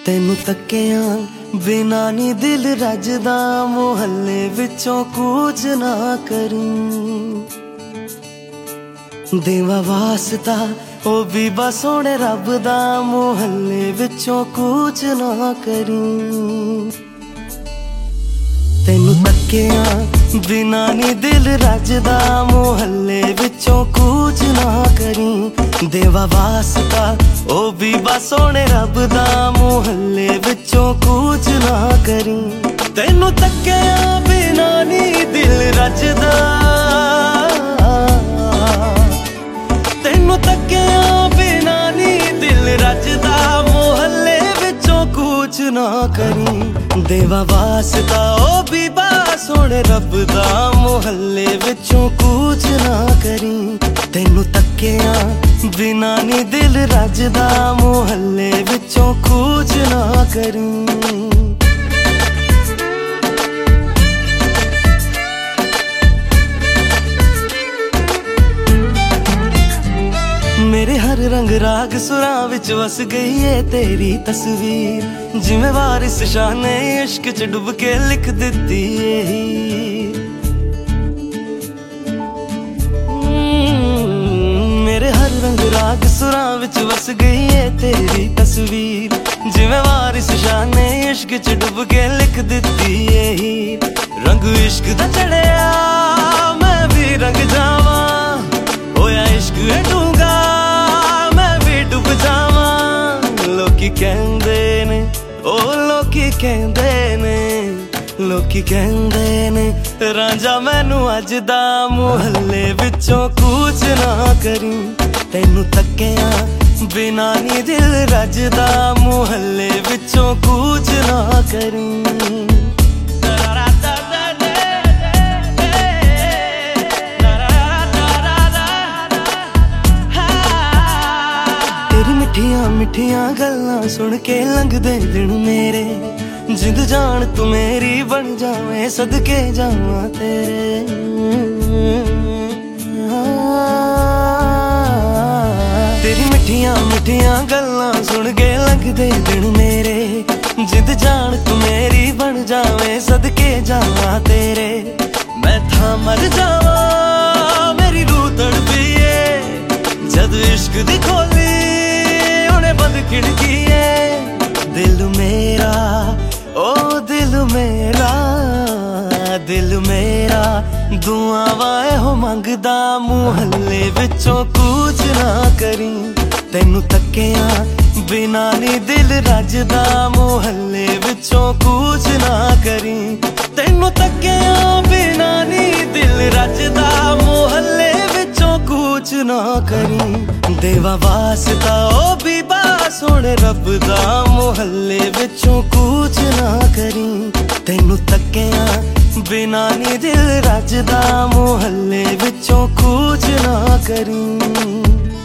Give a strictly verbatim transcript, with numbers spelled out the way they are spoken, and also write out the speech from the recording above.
तेनू तकिया बिना नी दिल रजदा, मुहल्ले विचों कूच ना करी। देवा वास्ता ओ भी बस सोने रब दा, मुहल्ले विचों कूच ना करी। तेनू तकिया बिना नी दिल रजदा, मुहल्ले विचों कूच ना करी। देवा वास्ता ओ भी बस सोने रब दा, मुहल्ले विचों कूच ना करी। तेनू तकिया बिना नी दिल रजदा, तेनू तकिया बिना नी दिल रजदा, मुहल्ले विचों कूच ना करी। देवा वास्ता ओ भी बस सोने रब दा, मुहल्ले विचों कूच ना करी। तेनू तकिया बिना नी दिल रजदा, मुहल्ले विचों कूच ना करी। मेरे हर रंग राग सुरां विच वस गई है तेरी तस्वीर, जिवें वारिस शाह ने इश्क च डुब के लिख दिती है। मेरे हर रंग राग सुरां विच वस गई है तेरी तस्वीर, जिवें वारिस शाह ने इश्क च डुब के लिख दिती है। रंग इश्क दा चढ़िया मैं भी रंग जावा, होया इश्क है डूंगा लोकी कहंदे ने, ओ लोकी कहंदे ने, लोकी कहंदे ने रांझा मैनू अज दा, मुहल्ले विचों कूच ना करी। तेनू तकिया बिना नी दिल रजदा, मुहल्ले विचों कूच ना करी। मिठिया मिठिया गल्लां सुन के लंघदे दिन मेरे, जिंद जान तू मेरी बन जावे, सदके जावां तेरे। तेरी मिठिया मिठिया गल्लां सुन के लंघदे दिन मेरे, जिंद जान तू मेरी बन जावे, सदके जावां तेरे। मैं था मर जावा मेरी रूह तड़पी है, जद इश्क दी खोली बंद खिड़की है। दिल मेरा ओ दिल मेरा, दिल मेरा दुआवां हो मंगदा, मुहल्ले विचों कूच ना करी। तेनू तकिया बिना नी दिल रजदा, मुहल्ले विचों कूच ना करी। तेनू तकिया बिना नी दिल रजदा, मुहल्ले विचों कूच ना करी। देवा वास्ता ओ भी बस सोने रब दा, मुहल्ले विचों कूच ना करी। तेनू तकिया बिना नी दिल रजदा, मुहल्ले विचों कूच ना करी।